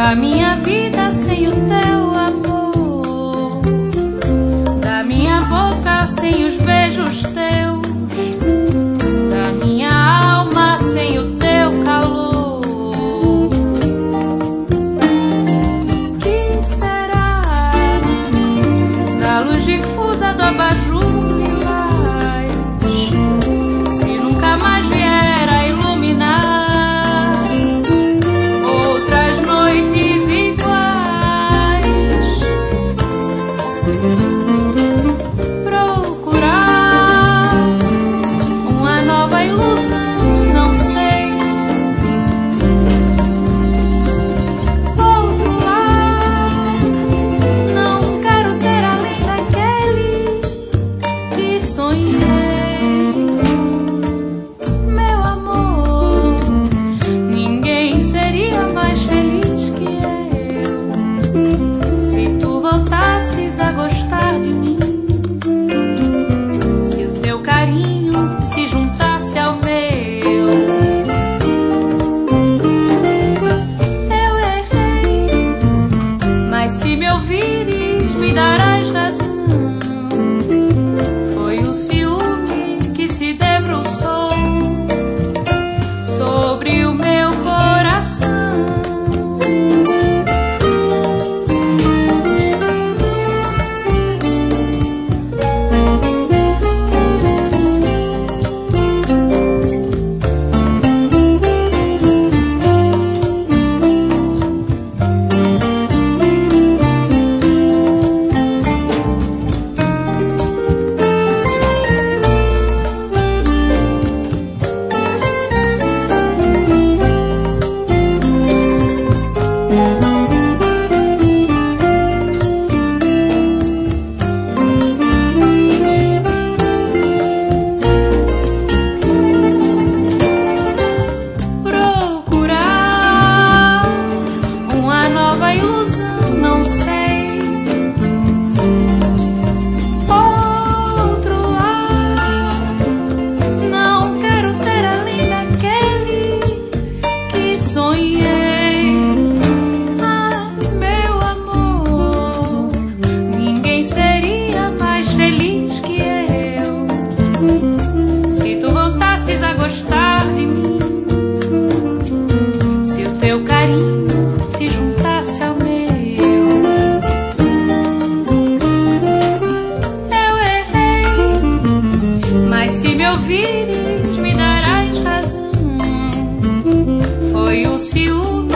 da minha vida sem o teu amor, da minha boca sem os beijos teus, da minha alma sem o teu calor. Que será da luz difusa do abajur lilás, se nunca mais vier a iluminar outras noites iguais? Procurar uma nova ilusão, não sei. Outro lar, não quero ter além daquele que sonhei. Meu amor, ninguém seria mais feliz que eu se tu voltasses a gostar de mim, se o teu carinho se juntasse ao meu. Eu errei, mas se me ouvires me darás razão. Foi o ciúme que se debruçou sobre o meu coração. Procurar uma nova ilusão, não sei. Outro lar, não quero ter além daquele que sonhei. Ah, meu amor, ninguém seria mais feliz que eu se tu voltasses a gostar de mim, se o teu carinho se juntasse ao meu. Eu errei, mas se me ouvires me darás razão. Foi o ciúme